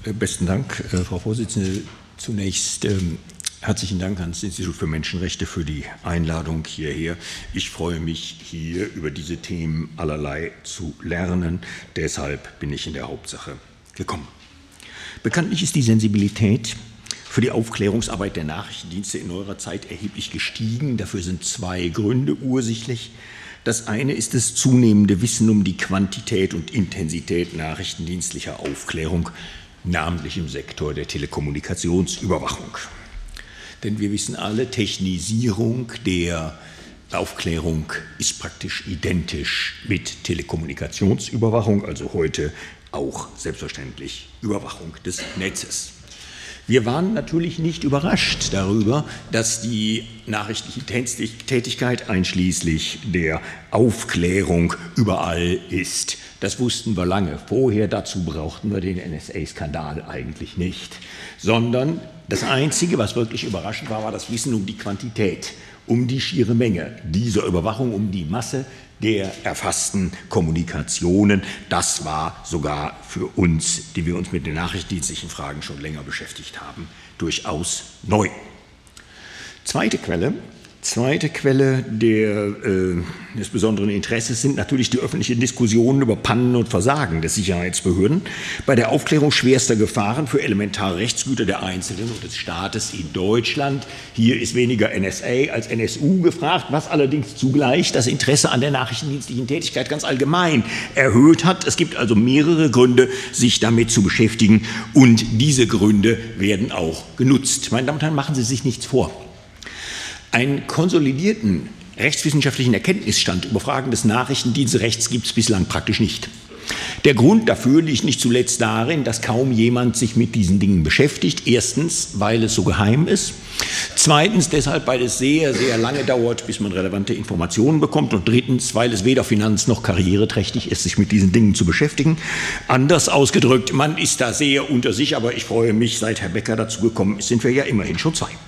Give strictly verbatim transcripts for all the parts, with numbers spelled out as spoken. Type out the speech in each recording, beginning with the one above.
Besten Dank, äh, Frau Vorsitzende. Zunächst ähm, herzlichen Dank ans Institut für Menschenrechte für die Einladung hierher. Ich freue mich, hier über diese Themen allerlei zu lernen. Deshalb bin ich in der Hauptsache gekommen. Bekanntlich ist die Sensibilität für die Aufklärungsarbeit der Nachrichtendienste in neuerer Zeit erheblich gestiegen. Dafür sind zwei Gründe ursächlich. Das eine ist das zunehmende Wissen um die Quantität und Intensität nachrichtendienstlicher Aufklärung, namentlich im Sektor der Telekommunikationsüberwachung. Denn wir wissen alle, Technisierung der Aufklärung ist praktisch identisch mit Telekommunikationsüberwachung, also heute auch selbstverständlich Überwachung des Netzes. Wir waren natürlich nicht überrascht darüber, dass die nachrichtliche Tätigkeit einschließlich der Aufklärung überall ist. Das wussten wir lange vorher, dazu brauchten wir den N S A-Skandal eigentlich nicht. Sondern das Einzige, was wirklich überraschend war, war das Wissen um die Quantität, um die schiere Menge dieser Überwachung, um die Masse der erfassten Kommunikationen. Das war sogar für uns, die wir uns mit den nachrichtendienstlichen Fragen schon länger beschäftigt haben, durchaus neu. Zweite Quelle, zweite Quelle der, äh, des besonderen Interesses sind natürlich die öffentlichen Diskussionen über Pannen und Versagen des Sicherheitsbehörden bei der Aufklärung schwerster Gefahren für elementare Rechtsgüter der Einzelnen und des Staates in Deutschland. Hier ist weniger N S A als N S U gefragt, was allerdings zugleich das Interesse an der nachrichtendienstlichen Tätigkeit ganz allgemein erhöht hat. Es gibt also mehrere Gründe, sich damit zu beschäftigen, und diese Gründe werden auch genutzt. Meine Damen und Herren, machen Sie sich nichts vor. Einen konsolidierten rechtswissenschaftlichen Erkenntnisstand über Fragen des Nachrichtendienstrechts gibt es bislang praktisch nicht. Der Grund dafür liegt nicht zuletzt darin, dass kaum jemand sich mit diesen Dingen beschäftigt. Erstens, weil es so geheim ist. Zweitens, deshalb, weil es sehr, sehr lange dauert, bis man relevante Informationen bekommt. Und drittens, weil es weder finanz- noch karriereträchtig ist, sich mit diesen Dingen zu beschäftigen. Anders ausgedrückt, man ist da sehr unter sich, aber ich freue mich, seit Herr Becker dazu gekommen ist, sind wir ja immerhin schon zwei.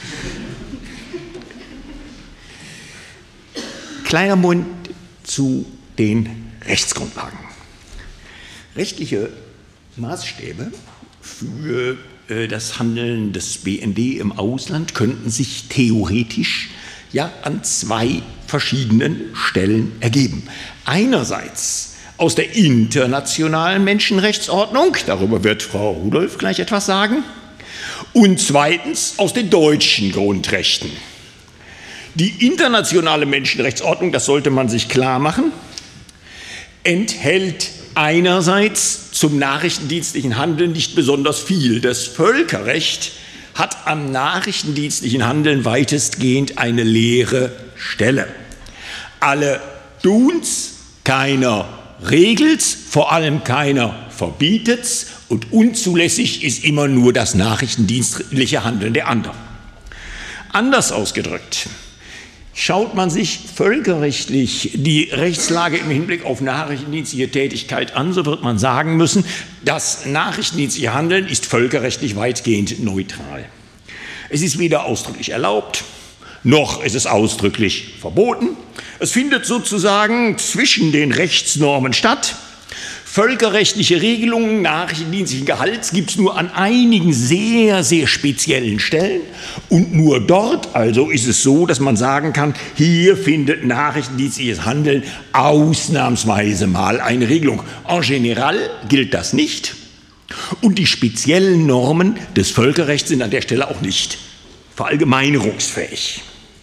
Kleiner Mund zu den Rechtsgrundlagen. Rechtliche Maßstäbe für äh, das Handeln des B N D im Ausland könnten sich theoretisch ja an zwei verschiedenen Stellen ergeben. Einerseits aus der internationalen Menschenrechtsordnung, darüber wird Frau Rudolph gleich etwas sagen, und zweitens aus den deutschen Grundrechten. Die internationale Menschenrechtsordnung, das sollte man sich klar machen, enthält einerseits zum nachrichtendienstlichen Handeln nicht besonders viel. Das Völkerrecht hat am nachrichtendienstlichen Handeln weitestgehend eine leere Stelle. Alle tun's, keiner regelt's, vor allem keiner verbietet's, und unzulässig ist immer nur das nachrichtendienstliche Handeln der anderen. Anders ausgedrückt: Schaut man sich völkerrechtlich die Rechtslage im Hinblick auf nachrichtendienstliche Tätigkeit an, so wird man sagen müssen, das nachrichtendienstliche Handeln ist völkerrechtlich weitgehend neutral. Es ist weder ausdrücklich erlaubt, noch ist es ausdrücklich verboten. Es findet sozusagen zwischen den Rechtsnormen statt. Völkerrechtliche Regelungen nachrichtendienstlichen Gehalts gibt es nur an einigen sehr, sehr speziellen Stellen. Und nur dort also ist es so, dass man sagen kann, hier findet nachrichtendienstliches Handeln ausnahmsweise mal eine Regelung. En general gilt das nicht. Und die speziellen Normen des Völkerrechts sind an der Stelle auch nicht verallgemeinerungsfähig.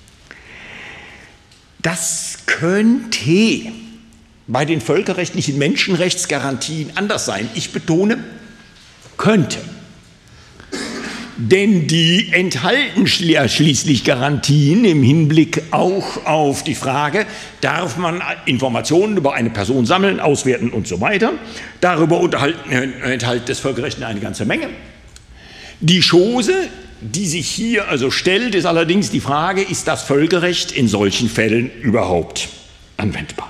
Das könnte bei den völkerrechtlichen Menschenrechtsgarantien anders sein. Ich betone, könnte. Denn die enthalten schließlich Garantien im Hinblick auch auf die Frage, darf man Informationen über eine Person sammeln, auswerten und so weiter. Darüber enthält das Völkerrecht eine ganze Menge. Die Chose, die sich hier also stellt, ist allerdings die Frage, ist das Völkerrecht in solchen Fällen überhaupt anwendbar?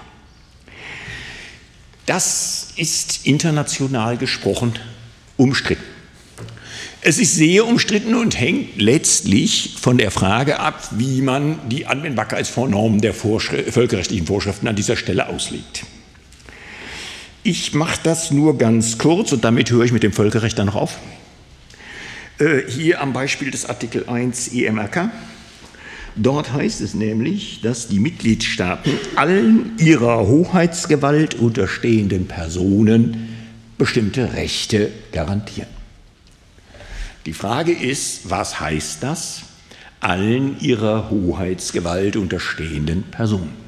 Das ist international gesprochen umstritten. Es ist sehr umstritten und hängt letztlich von der Frage ab, wie man die Anwendbarkeitsnormen der Vorschri- völkerrechtlichen Vorschriften an dieser Stelle auslegt. Ich mache das nur ganz kurz und damit höre ich mit dem Völkerrecht dann noch auf. Äh, hier am Beispiel des Artikel eins E M R K. Dort heißt es nämlich, dass die Mitgliedstaaten allen ihrer Hoheitsgewalt unterstehenden Personen bestimmte Rechte garantieren. Die Frage ist, was heißt das? Allen ihrer Hoheitsgewalt unterstehenden Personen.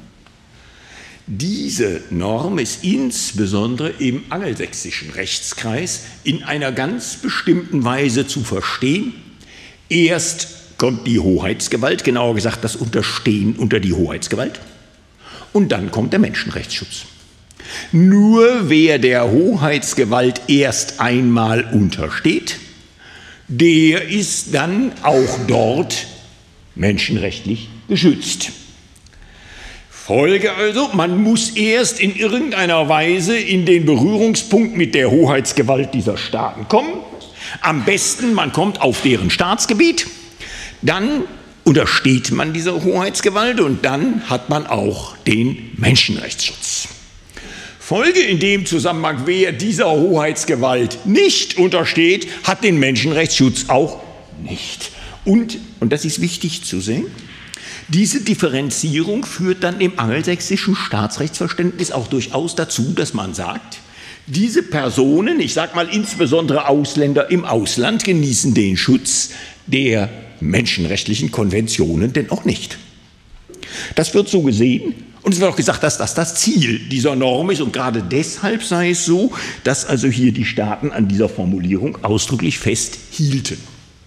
Diese Norm ist insbesondere im angelsächsischen Rechtskreis in einer ganz bestimmten Weise zu verstehen. Erst kommt die Hoheitsgewalt, genauer gesagt das Unterstehen unter die Hoheitsgewalt, und dann kommt der Menschenrechtsschutz. Nur wer der Hoheitsgewalt erst einmal untersteht, der ist dann auch dort menschenrechtlich geschützt. Folge also, man muss erst in irgendeiner Weise in den Berührungspunkt mit der Hoheitsgewalt dieser Staaten kommen. Am besten, man kommt auf deren Staatsgebiet, dann untersteht man dieser Hoheitsgewalt und dann hat man auch den Menschenrechtsschutz. Folge in dem Zusammenhang, wer dieser Hoheitsgewalt nicht untersteht, hat den Menschenrechtsschutz auch nicht. Und, und das ist wichtig zu sehen, diese Differenzierung führt dann im angelsächsischen Staatsrechtsverständnis auch durchaus dazu, dass man sagt, diese Personen, ich sage mal insbesondere Ausländer im Ausland, genießen den Schutz der menschenrechtlichen Konventionen denn auch nicht. Das wird so gesehen und es wird auch gesagt, dass das das Ziel dieser Norm ist und gerade deshalb sei es so, dass also hier die Staaten an dieser Formulierung ausdrücklich festhielten.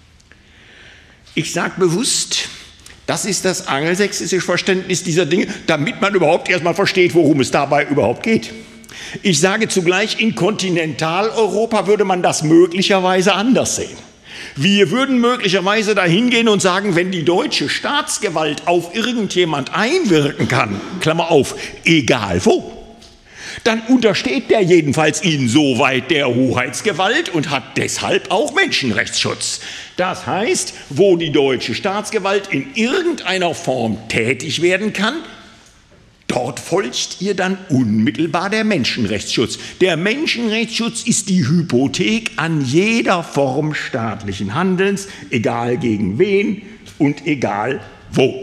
Ich sage bewusst, das ist das angelsächsische Verständnis dieser Dinge, damit man überhaupt erstmal versteht, worum es dabei überhaupt geht. Ich sage zugleich, in Kontinentaleuropa würde man das möglicherweise anders sehen. Wir würden möglicherweise dahin gehen und sagen, wenn die deutsche Staatsgewalt auf irgendjemand einwirken kann, Klammer auf, egal wo, dann untersteht der jedenfalls insoweit der Hoheitsgewalt und hat deshalb auch Menschenrechtsschutz. Das heißt, wo die deutsche Staatsgewalt in irgendeiner Form tätig werden kann, dort folgt ihr dann unmittelbar der Menschenrechtsschutz. Der Menschenrechtsschutz ist die Hypothek an jeder Form staatlichen Handelns, egal gegen wen und egal wo.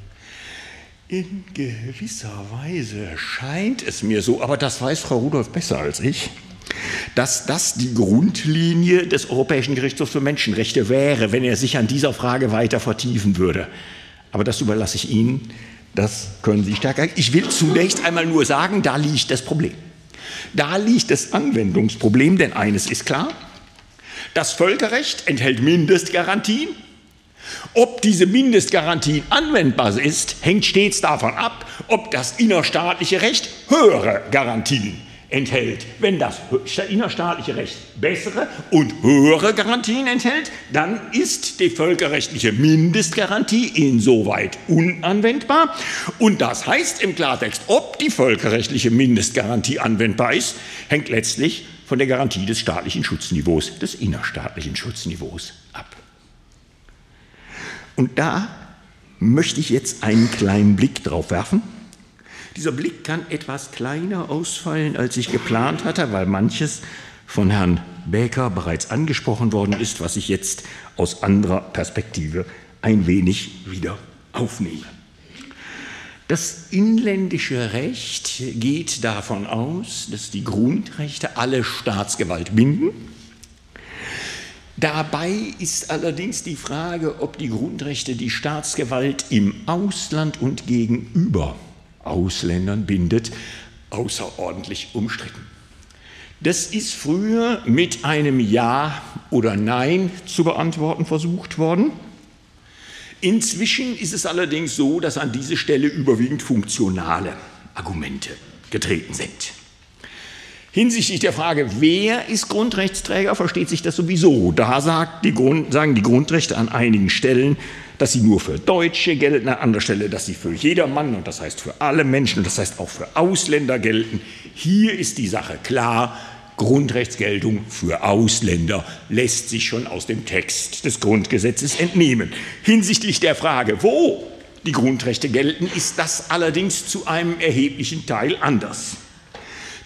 In gewisser Weise scheint es mir so, aber das weiß Frau Rudolph besser als ich, dass das die Grundlinie des Europäischen Gerichtshofs für Menschenrechte wäre, wenn er sich an dieser Frage weiter vertiefen würde. Aber das überlasse ich Ihnen, das können Sie stärker. Ich will zunächst einmal nur sagen, da liegt das Problem. Da liegt das Anwendungsproblem, denn eines ist klar, das Völkerrecht enthält Mindestgarantien. Ob diese Mindestgarantie anwendbar ist, hängt stets davon ab, ob das innerstaatliche Recht höhere Garantien enthält. Wenn das innerstaatliche Recht bessere und höhere Garantien enthält, dann ist die völkerrechtliche Mindestgarantie insoweit unanwendbar. Und das heißt im Klartext, ob die völkerrechtliche Mindestgarantie anwendbar ist, hängt letztlich von der Garantie des staatlichen Schutzniveaus, des innerstaatlichen Schutzniveaus ab. Und da möchte ich jetzt einen kleinen Blick drauf werfen. Dieser Blick kann etwas kleiner ausfallen, als ich geplant hatte, weil manches von Herrn Baecker bereits angesprochen worden ist, was ich jetzt aus anderer Perspektive ein wenig wieder aufnehme. Das inländische Recht geht davon aus, dass die Grundrechte alle Staatsgewalt binden. Dabei ist allerdings die Frage, ob die Grundrechte die Staatsgewalt im Ausland und gegenüber Ausländern bindet, außerordentlich umstritten. Das ist früher mit einem Ja oder Nein zu beantworten versucht worden. Inzwischen ist es allerdings so, dass an diese Stelle überwiegend funktionale Argumente getreten sind. Hinsichtlich der Frage, wer ist Grundrechtsträger, versteht sich das sowieso. Da sagt die Grund, sagen die Grundrechte an einigen Stellen, dass sie nur für Deutsche gelten, an anderer Stelle, dass sie für jedermann, und das heißt für alle Menschen, und das heißt auch für Ausländer gelten. Hier ist die Sache klar, Grundrechtsgeltung für Ausländer lässt sich schon aus dem Text des Grundgesetzes entnehmen. Hinsichtlich der Frage, wo die Grundrechte gelten, ist das allerdings zu einem erheblichen Teil anders.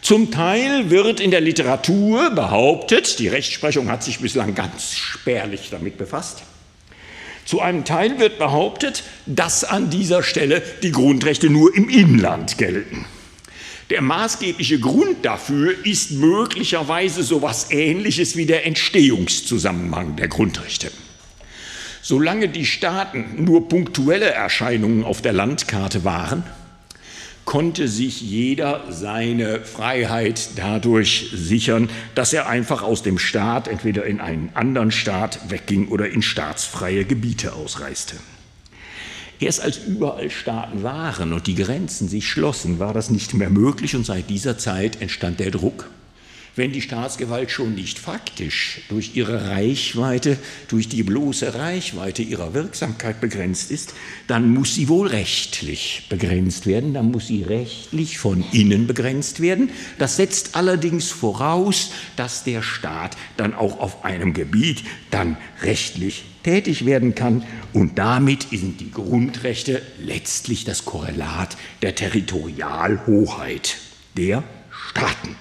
Zum Teil wird in der Literatur behauptet, die Rechtsprechung hat sich bislang ganz spärlich damit befasst, zu einem Teil wird behauptet, dass an dieser Stelle die Grundrechte nur im Inland gelten. Der maßgebliche Grund dafür ist möglicherweise so etwas Ähnliches wie der Entstehungszusammenhang der Grundrechte. Solange die Staaten nur punktuelle Erscheinungen auf der Landkarte waren, konnte sich jeder seine Freiheit dadurch sichern, dass er einfach aus dem Staat entweder in einen anderen Staat wegging oder in staatsfreie Gebiete ausreiste. Erst als überall Staaten waren und die Grenzen sich schlossen, war das nicht mehr möglich und seit dieser Zeit entstand der Druck. Wenn die Staatsgewalt schon nicht faktisch durch ihre Reichweite, durch die bloße Reichweite ihrer Wirksamkeit begrenzt ist, dann muss sie wohl rechtlich begrenzt werden, dann muss sie rechtlich von innen begrenzt werden. Das setzt allerdings voraus, dass der Staat dann auch auf einem Gebiet dann rechtlich tätig werden kann und damit sind die Grundrechte letztlich das Korrelat der Territorialhoheit der Staaten.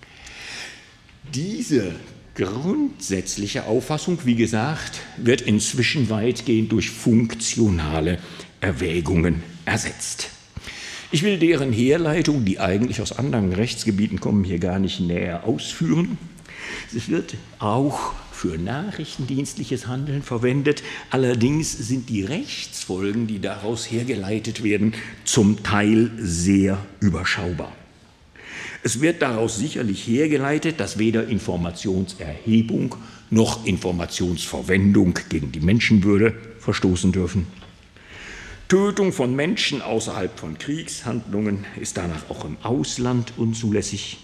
Diese grundsätzliche Auffassung, wie gesagt, wird inzwischen weitgehend durch funktionale Erwägungen ersetzt. Ich will deren Herleitung, die eigentlich aus anderen Rechtsgebieten kommen, hier gar nicht näher ausführen. Es wird auch für nachrichtendienstliches Handeln verwendet. Allerdings sind die Rechtsfolgen, die daraus hergeleitet werden, zum Teil sehr überschaubar. Es wird daraus sicherlich hergeleitet, dass weder Informationserhebung noch Informationsverwendung gegen die Menschenwürde verstoßen dürfen. Tötung von Menschen außerhalb von Kriegshandlungen ist danach auch im Ausland unzulässig.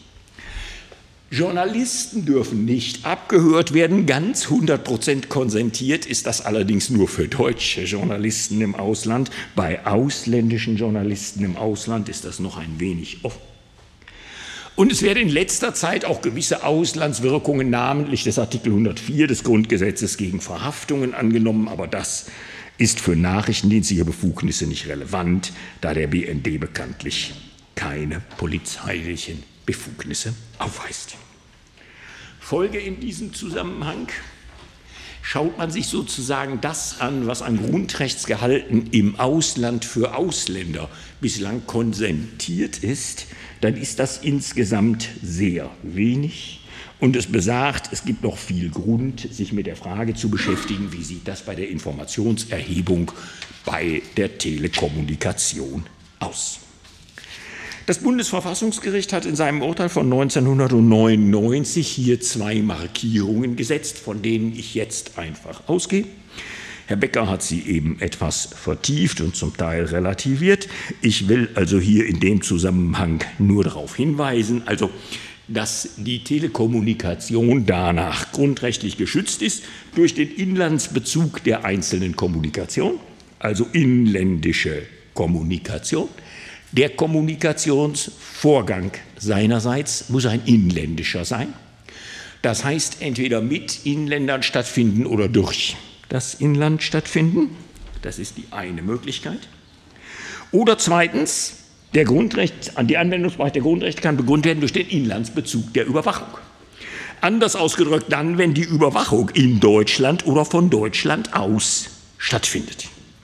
Journalisten dürfen nicht abgehört werden. Ganz hundert Prozent konsentiert ist das allerdings nur für deutsche Journalisten im Ausland. Bei ausländischen Journalisten im Ausland ist das noch ein wenig offen. Und es werden in letzter Zeit auch gewisse Auslandswirkungen, namentlich des Artikel hundertvier des Grundgesetzes gegen Verhaftungen angenommen, aber das ist für nachrichtendienstliche Befugnisse nicht relevant, da der B N D bekanntlich keine polizeilichen Befugnisse aufweist. Folge in diesem Zusammenhang: Schaut man sich sozusagen das an, was an Grundrechtsgehalten im Ausland für Ausländer bislang konsentiert ist, dann ist das insgesamt sehr wenig. Und es besagt, es gibt noch viel Grund, sich mit der Frage zu beschäftigen, wie sieht das bei der Informationserhebung bei der Telekommunikation aus. Das Bundesverfassungsgericht hat in seinem Urteil von neunzehnhundertneunundneunzig hier zwei Markierungen gesetzt, von denen ich jetzt einfach ausgehe. Herr Becker hat sie eben etwas vertieft und zum Teil relativiert. Ich will also hier in dem Zusammenhang nur darauf hinweisen, also, dass die Telekommunikation danach grundrechtlich geschützt ist durch den Inlandsbezug der einzelnen Kommunikation, also inländische Kommunikation. Der Kommunikationsvorgang seinerseits muss ein inländischer sein. Das heißt, entweder mit Inländern stattfinden oder durch das Inland stattfinden. Das ist die eine Möglichkeit. Oder zweitens, der Grundrecht, die Anwendungsbereich der Grundrechte kann begründet werden durch den Inlandsbezug der Überwachung. Anders ausgedrückt dann, wenn die Überwachung in Deutschland oder von Deutschland aus stattfindet.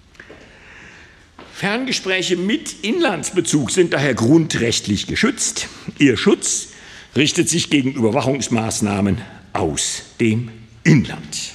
Ferngespräche mit Inlandsbezug sind daher grundrechtlich geschützt. Ihr Schutz richtet sich gegen Überwachungsmaßnahmen aus dem Inland.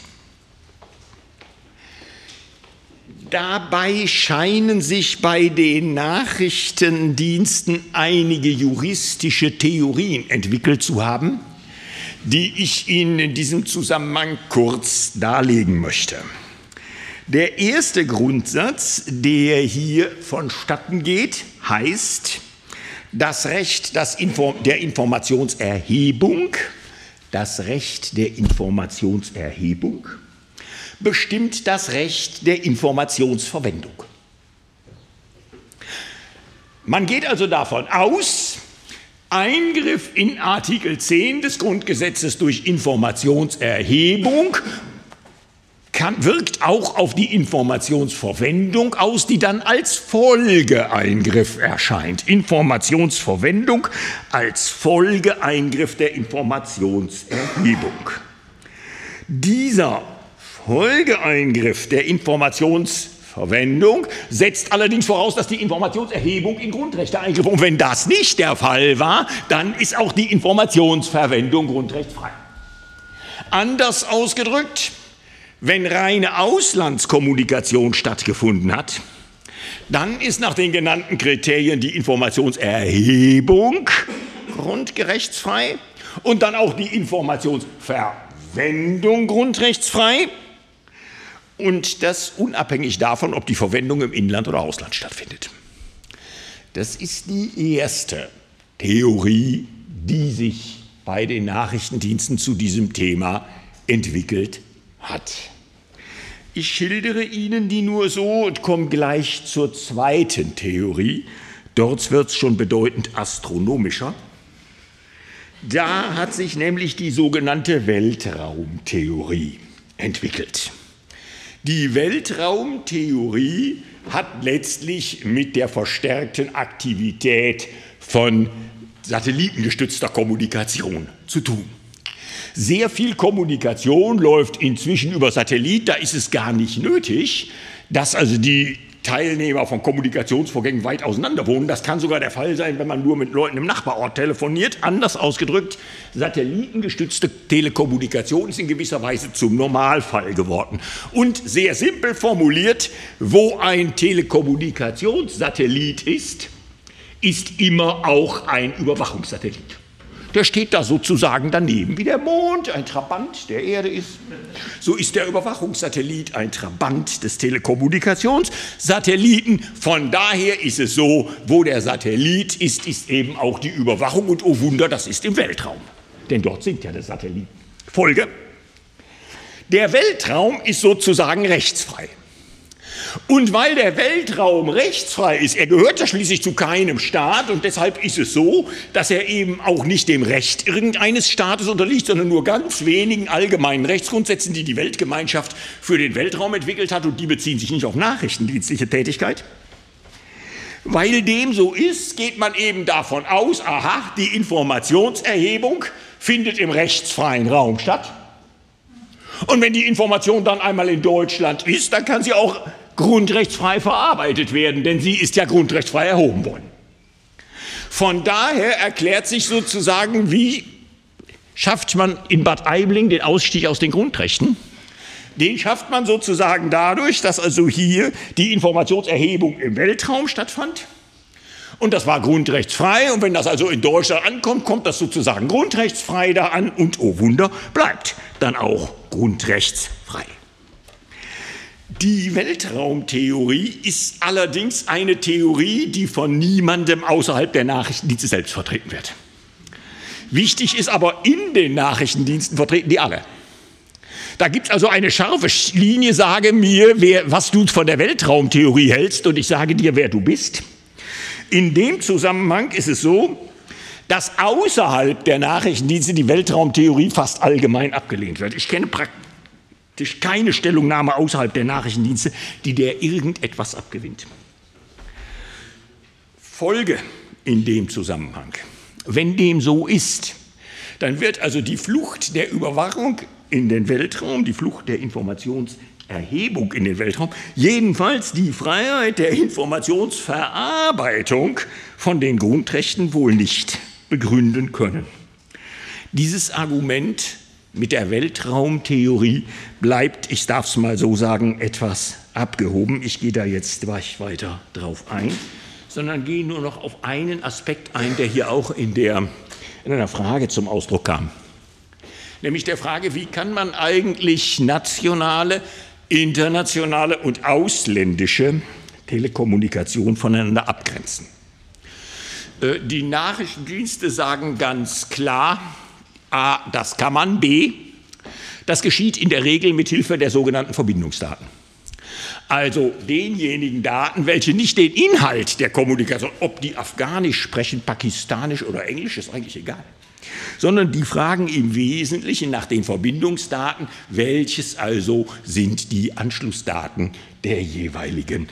Dabei scheinen sich bei den Nachrichtendiensten einige juristische Theorien entwickelt zu haben, die ich Ihnen in diesem Zusammenhang kurz darlegen möchte. Der erste Grundsatz, der hier vonstatten geht, heißt, das Recht das Inform- der Informationserhebung, das Recht der Informationserhebung bestimmt das Recht der Informationsverwendung. Man geht also davon aus, Eingriff in Artikel zehn des Grundgesetzes durch Informationserhebung kann, wirkt auch auf die Informationsverwendung aus, die dann als Folgeeingriff erscheint. Informationsverwendung als Folgeeingriff der Informationserhebung. Dieser Folgeeingriff der Informationsverwendung setzt allerdings voraus, dass die Informationserhebung in Grundrechte eingriff. Und wenn das nicht der Fall war, dann ist auch die Informationsverwendung grundrechtsfrei. Anders ausgedrückt, wenn reine Auslandskommunikation stattgefunden hat, dann ist nach den genannten Kriterien die Informationserhebung grundrechtsfrei und dann auch die Informationsverwendung grundrechtsfrei. Und das unabhängig davon, ob die Verwendung im Inland oder Ausland stattfindet. Das ist die erste Theorie, die sich bei den Nachrichtendiensten zu diesem Thema entwickelt hat. Ich schildere Ihnen die nur so und komme gleich zur zweiten Theorie. Dort wird es schon bedeutend astronomischer. Da hat sich nämlich die sogenannte Weltraumtheorie entwickelt. Die Weltraumtheorie hat letztlich mit der verstärkten Aktivität von satellitengestützter Kommunikation zu tun. Sehr viel Kommunikation läuft inzwischen über Satellit, da ist es gar nicht nötig, dass also die Teilnehmer von Kommunikationsvorgängen weit auseinander wohnen. Das kann sogar der Fall sein, wenn man nur mit Leuten im Nachbarort telefoniert. Anders ausgedrückt, satellitengestützte Telekommunikation ist in gewisser Weise zum Normalfall geworden. Und sehr simpel formuliert, wo ein Telekommunikationssatellit ist, ist immer auch ein Überwachungssatellit. Der steht da sozusagen daneben, wie der Mond ein Trabant der Erde ist. So ist der Überwachungssatellit ein Trabant des Telekommunikationssatelliten. Von daher ist es so, wo der Satellit ist, ist eben auch die Überwachung. Und oh Wunder, das ist im Weltraum. Denn dort sind ja die Satelliten. Folge: Der Weltraum ist sozusagen rechtsfrei. Und weil der Weltraum rechtsfrei ist, er gehört ja schließlich zu keinem Staat und deshalb ist es so, dass er eben auch nicht dem Recht irgendeines Staates unterliegt, sondern nur ganz wenigen allgemeinen Rechtsgrundsätzen, die die Weltgemeinschaft für den Weltraum entwickelt hat, und die beziehen sich nicht auf nachrichtendienstliche Tätigkeit. Weil dem so ist, geht man eben davon aus, aha, die Informationserhebung findet im rechtsfreien Raum statt. Und wenn die Information dann einmal in Deutschland ist, dann kann sie auch grundrechtsfrei verarbeitet werden, denn sie ist ja grundrechtsfrei erhoben worden. Von daher erklärt sich sozusagen, wie schafft man in Bad Aibling den Ausstieg aus den Grundrechten? Den schafft man sozusagen dadurch, dass also hier die Informationserhebung im Weltraum stattfand. Und das war grundrechtsfrei. Und wenn das also in Deutschland ankommt, kommt das sozusagen grundrechtsfrei da an. Und oh Wunder, bleibt dann auch grundrechtsfrei. Die Weltraumtheorie ist allerdings eine Theorie, die von niemandem außerhalb der Nachrichtendienste selbst vertreten wird. Wichtig ist aber, in den Nachrichtendiensten vertreten die alle. Da gibt es also eine scharfe Linie: sage mir, wer, was du von der Weltraumtheorie hältst, und ich sage dir, wer du bist. In dem Zusammenhang ist es so, dass außerhalb der Nachrichtendienste die Weltraumtheorie fast allgemein abgelehnt wird. Ich kenne praktisch keine Stellungnahme außerhalb der Nachrichtendienste, die der irgendetwas abgewinnt. Folge in dem Zusammenhang: Wenn dem so ist, dann wird also die Flucht der Überwachung in den Weltraum, die Flucht der Informationserhebung in den Weltraum, jedenfalls die Freiheit der Informationsverarbeitung von den Grundrechten wohl nicht begründen können. Dieses Argument mit der Weltraumtheorie bleibt, ich darf es mal so sagen, etwas abgehoben. Ich gehe da jetzt nicht weiter drauf ein, sondern gehe nur noch auf einen Aspekt ein, der hier auch in, der, in einer Frage zum Ausdruck kam. Nämlich der Frage, wie kann man eigentlich nationale, internationale und ausländische Telekommunikation voneinander abgrenzen? Die Nachrichtendienste sagen ganz klar, A, das kann man, B, das geschieht in der Regel mit Hilfe der sogenannten Verbindungsdaten. also denjenigen Daten, welche nicht den Inhalt der Kommunikation, ob die Afghanisch sprechen, Pakistanisch oder Englisch, ist eigentlich egal, sondern die fragen im Wesentlichen nach den Verbindungsdaten, welches also sind die Anschlussdaten der jeweiligen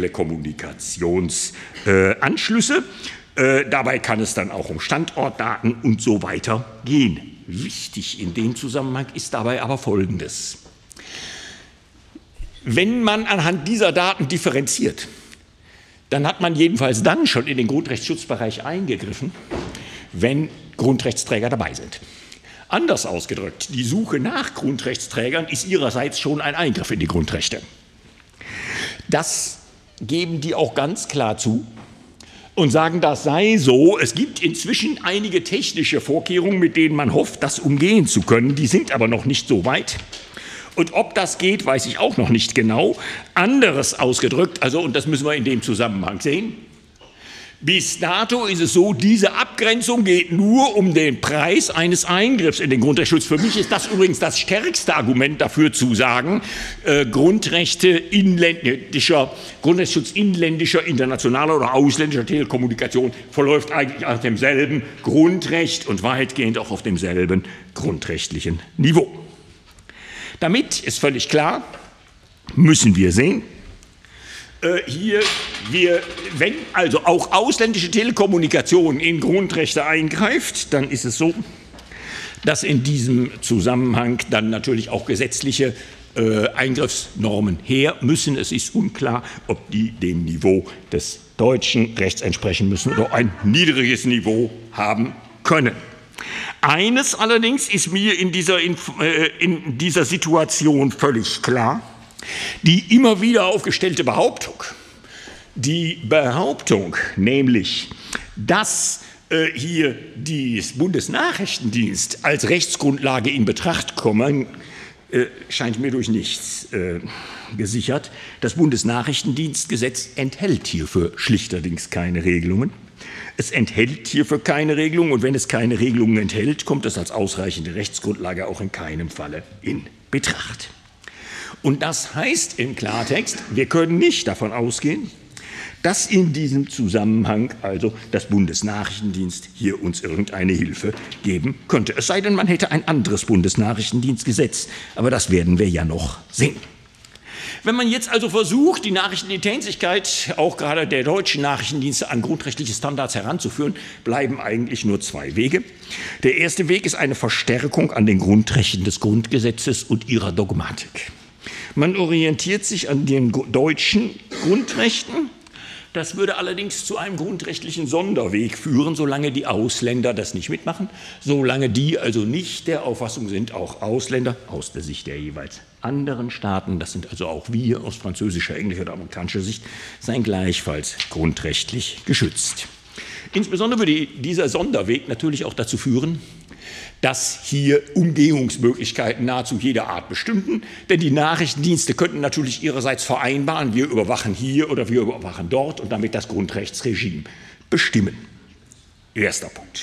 Telekommunikationsanschlüsse. Äh, äh, dabei kann es dann auch um Standortdaten und so weiter gehen. Wichtig in dem Zusammenhang ist dabei aber Folgendes. Wenn man anhand dieser Daten differenziert, dann hat man jedenfalls dann schon in den Grundrechtsschutzbereich eingegriffen, wenn Grundrechtsträger dabei sind. Anders ausgedrückt, die Suche nach Grundrechtsträgern ist ihrerseits schon ein Eingriff in die Grundrechte. Das geben die auch ganz klar zu und sagen, das sei so. Es gibt inzwischen einige technische Vorkehrungen, mit denen man hofft, das umgehen zu können. Die sind aber noch nicht so weit. Und ob das geht, weiß ich auch noch nicht genau. Anderes ausgedrückt, also, und das müssen wir in dem Zusammenhang sehen, bis dato ist es so, diese Abgrenzung geht nur um den Preis eines Eingriffs in den Grundrechtsschutz. Für mich ist das übrigens das stärkste Argument dafür zu sagen, äh, Grundrechte inländischer, Grundrechtsschutz inländischer, internationaler oder ausländischer Telekommunikation verläuft eigentlich auf demselben Grundrecht und weitgehend auch auf demselben grundrechtlichen Niveau. Damit ist völlig klar, müssen wir sehen, Äh, hier, wir, wenn also auch ausländische Telekommunikation in Grundrechte eingreift, dann ist es so, dass in diesem Zusammenhang dann natürlich auch gesetzliche äh, Eingriffsnormen her müssen. Es ist unklar, ob die dem Niveau des deutschen Rechts entsprechen müssen oder ein niedriges Niveau haben können. Eines allerdings ist mir in dieser, in, äh, in dieser Situation völlig klar: Die immer wieder aufgestellte Behauptung, die Behauptung nämlich, dass äh, hier das Bundesnachrichtendienst als Rechtsgrundlage in Betracht komme, äh, scheint mir durch nichts äh, gesichert. Das Bundesnachrichtendienstgesetz enthält hierfür schlichterdings keine Regelungen. Es enthält hierfür keine Regelung, und wenn es keine Regelungen enthält, kommt es als ausreichende Rechtsgrundlage auch in keinem Falle in Betracht. Und das heißt im Klartext, wir können nicht davon ausgehen, dass in diesem Zusammenhang also das Bundesnachrichtendienst hier uns irgendeine Hilfe geben könnte. Es sei denn, man hätte ein anderes Bundesnachrichtendienstgesetz, aber das werden wir ja noch sehen. Wenn man jetzt also versucht, die Nachrichtendiensttätigkeit auch gerade der deutschen Nachrichtendienste an grundrechtliche Standards heranzuführen, bleiben eigentlich nur zwei Wege. Der erste Weg ist eine Verstärkung an den Grundrechten des Grundgesetzes und ihrer Dogmatik. Man orientiert sich an den deutschen Grundrechten. Das würde allerdings zu einem grundrechtlichen Sonderweg führen, solange die Ausländer das nicht mitmachen, solange die also nicht der Auffassung sind, auch Ausländer aus der Sicht der jeweils anderen Staaten, das sind also auch wir aus französischer, englischer oder amerikanischer Sicht, seien gleichfalls grundrechtlich geschützt. Insbesondere würde dieser Sonderweg natürlich auch dazu führen, dass hier Umgehungsmöglichkeiten nahezu jeder Art bestünden. Denn die Nachrichtendienste könnten natürlich ihrerseits vereinbaren, wir überwachen hier oder wir überwachen dort und damit das Grundrechtsregime bestimmen. Erster Punkt.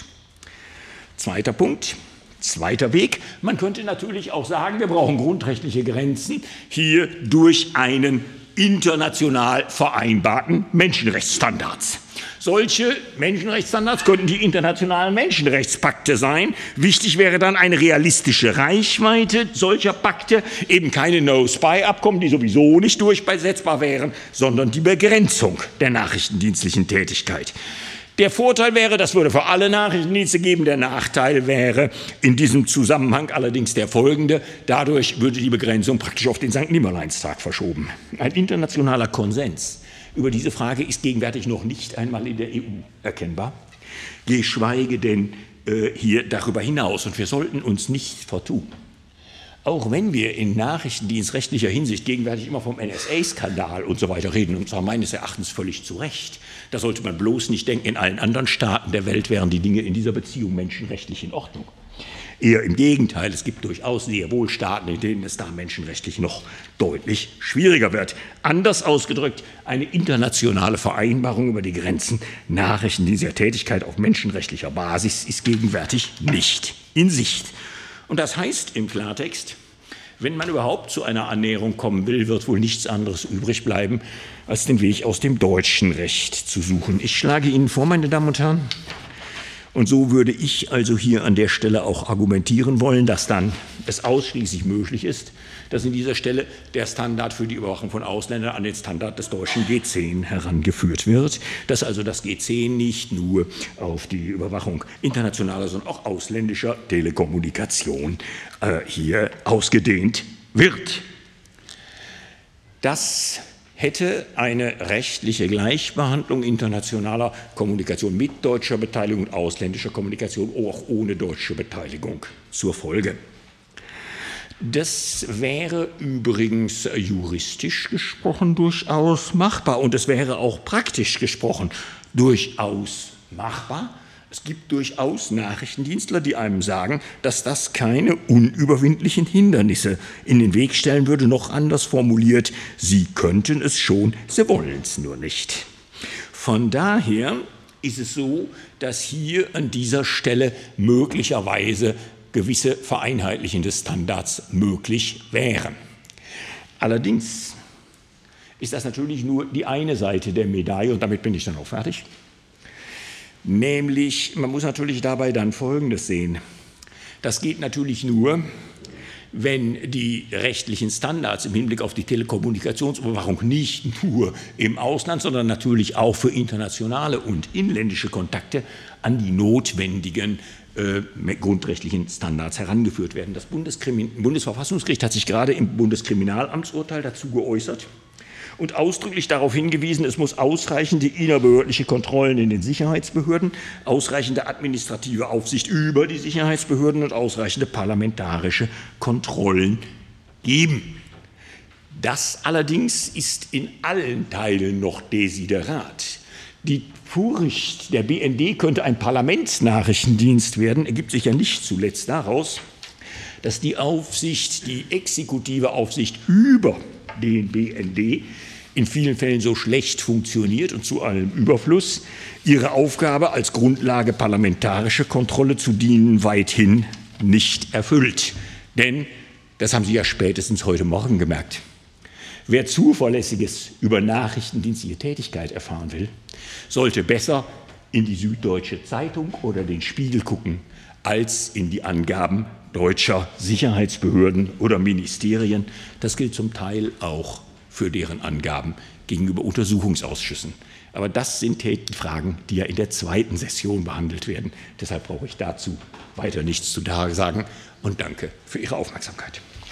Zweiter Punkt, zweiter Weg. Man könnte natürlich auch sagen, wir brauchen grundrechtliche Grenzen hier durch einen international vereinbarten Menschenrechtsstandards. Solche Menschenrechtsstandards könnten die internationalen Menschenrechtspakte sein. Wichtig wäre dann eine realistische Reichweite solcher Pakte, eben keine No-Spy-Abkommen, die sowieso nicht durchsetzbar wären, sondern die Begrenzung der nachrichtendienstlichen Tätigkeit. Der Vorteil wäre, das würde für alle Nachrichtendienste geben. Der Nachteil wäre in diesem Zusammenhang allerdings der folgende: Dadurch würde die Begrenzung praktisch auf den Sankt Nimmerleinstag verschoben. Ein internationaler Konsens über diese Frage ist gegenwärtig noch nicht einmal in der E U erkennbar, geschweige denn äh, hier darüber hinaus. Und wir sollten uns nicht vertun. Auch wenn wir in nachrichtendienstrechtlicher Hinsicht gegenwärtig immer vom N S A-Skandal und so weiter reden, und zwar meines Erachtens völlig zu Recht, da sollte man bloß nicht denken, in allen anderen Staaten der Welt wären die Dinge in dieser Beziehung menschenrechtlich in Ordnung. Eher im Gegenteil, es gibt durchaus sehr wohl Staaten, in denen es da menschenrechtlich noch deutlich schwieriger wird. Anders ausgedrückt, eine internationale Vereinbarung über die Grenzen nachrichtendienstlicher Tätigkeit auf menschenrechtlicher Basis ist gegenwärtig nicht in Sicht. Und das heißt im Klartext, Wenn man überhaupt zu einer Annäherung kommen will, wird wohl nichts anderes übrig bleiben, als den Weg aus dem deutschen Recht zu suchen. Ich schlage Ihnen vor, meine Damen und Herren, und so würde ich also hier an der Stelle auch argumentieren wollen, dass dann es ausschließlich möglich ist, dass an dieser Stelle der Standard für die Überwachung von Ausländern an den Standard des deutschen G zehn herangeführt wird, dass also das G zehn nicht nur auf die Überwachung internationaler, sondern auch ausländischer Telekommunikation äh, hier ausgedehnt wird. Das hätte eine rechtliche Gleichbehandlung internationaler Kommunikation mit deutscher Beteiligung und ausländischer Kommunikation, auch ohne deutsche Beteiligung, zur Folge. Das wäre übrigens juristisch gesprochen durchaus machbar und es wäre auch praktisch gesprochen durchaus machbar. Es gibt durchaus Nachrichtendienstler, die einem sagen, dass das keine unüberwindlichen Hindernisse in den Weg stellen würde, noch anders formuliert, sie könnten es schon, sie wollen es nur nicht. Von daher ist es so, dass hier an dieser Stelle möglicherweise gewisse vereinheitlichende Standards möglich wären. Allerdings ist das natürlich nur die eine Seite der Medaille und damit bin ich dann auch fertig. Nämlich, man muss natürlich dabei dann Folgendes sehen. Das geht natürlich nur, wenn die rechtlichen Standards im Hinblick auf die Telekommunikationsüberwachung nicht nur im Ausland, sondern natürlich auch für internationale und inländische Kontakte an die notwendigen äh, grundrechtlichen Standards herangeführt werden. Das Bundesverfassungsgericht hat sich gerade im Bundeskriminalamtsurteil dazu geäußert und ausdrücklich darauf hingewiesen, es muss ausreichende innerbehördliche Kontrollen in den Sicherheitsbehörden, ausreichende administrative Aufsicht über die Sicherheitsbehörden und ausreichende parlamentarische Kontrollen geben. Das allerdings ist in allen Teilen noch Desiderat. Die Furcht, der B N D könnte ein Parlamentsnachrichtendienst werden, ergibt sich ja nicht zuletzt daraus, dass die Aufsicht, die exekutive Aufsicht über den B N D in vielen Fällen so schlecht funktioniert und zu einem Überfluss, ihre Aufgabe als Grundlage parlamentarische Kontrolle zu dienen, weithin nicht erfüllt. Denn, das haben Sie ja spätestens heute Morgen gemerkt, wer Zuverlässiges über nachrichtendienstliche Tätigkeit erfahren will, sollte besser in die Süddeutsche Zeitung oder den Spiegel gucken, als in die Angaben deutscher Sicherheitsbehörden oder Ministerien. Das gilt zum Teil auch für deren Angaben gegenüber Untersuchungsausschüssen. Aber das sind Fragen, die ja in der zweiten Session behandelt werden. Deshalb brauche ich dazu weiter nichts zu sagen und danke für Ihre Aufmerksamkeit.